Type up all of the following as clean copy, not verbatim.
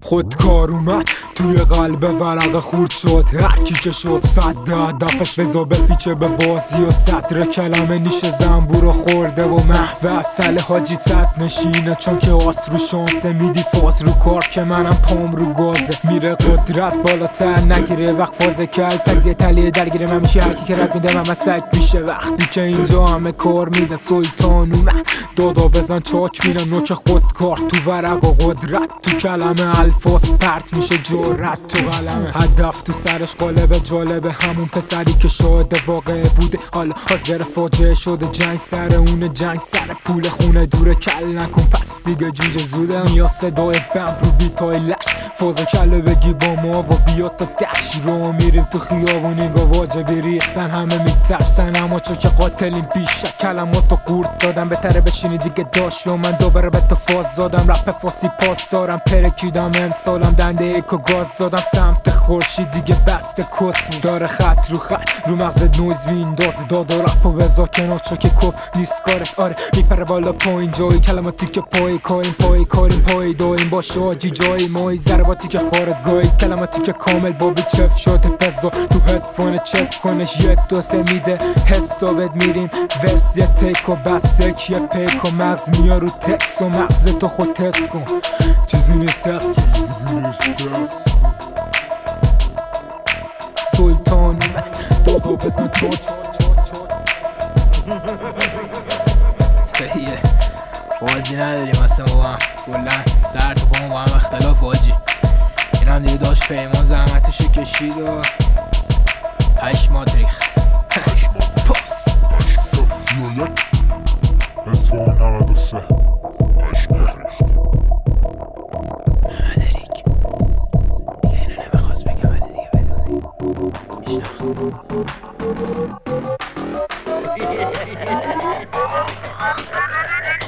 خودکار اومد توی قلب ورق خورد شد، هر کی که شد صد هدفش بزا بپیچه به بازی و صدر کلمه نیشه زنبورو خورده و محو اصل حاجی صد نشینه، چون که آس رو شانسه میدی فاز رو کار که منم پام رو گازه، میره قدرت بالاتر نگیره وقت فازه کرد تزیه تلیه درگیره من میشه هرکی که رد میده من مسک میشه وقتی که اینجا همه کار میده سلطان اومد دادا بزن چاچ میرم نوک خودکار تو ورق و قدرت تو کلمه الفاظ پرت میشه جرأت تو قلمه هدف تو سرش قالب جالبه همون پسری که شاهد واقعه بوده حالا حاضر فاجعه شده جنگ سر اونه جنگ سر پول خونه دوره کل نکن پس دیگه جوجه زوده یا صدای بم رو بیتای لش فاز کله بگی با ما و بیا تا دش رو میریم تو خیابونی گا واجبی ریختن همه میترسن اما چون که قاتلیم بیشک کلماتو قورت دادم بهتره بشینی دیگه داشت و من دوباره به تو فاز زادم رپ فاسی پاس دارم پرکیدم امسالم دنده ایکو گاز زادم سمت خورشید دیگه بسته کسمی داره خط رو مغز نویز میندازه داد و رپ و بزا کنار چون که کپ نیست کارش آره میپره بالا پایین جایی کلماتی که پای کاریم پای داریم باشه آجی جایی مایی ضرباتی که خارگاهی کلماتی که کامل بابی چف شده پزا تو هدفون چک کنش یک دو سه میده حسابت میریم ورس یه تیک و بسک یه پیک و مغز میا رو تکس و مغز تو خود تست کن چیزی نیست دست سلطان دادا بزن چاچ فازی نداریم اصلا با هم کلن سر تو پامون با هم اختلاف حاجی این هم دیگه داشت پیمان زحمتشو کشید و پشمات ریخت پاس 831 اصفهان 93 پشمات ریخت مدریک دیگه اینو نمیخواست بگم ولی دیگه بدونی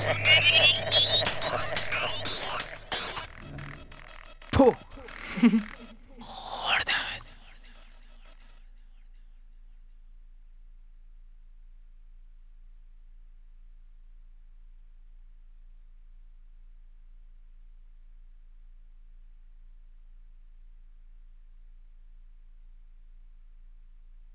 میشنخ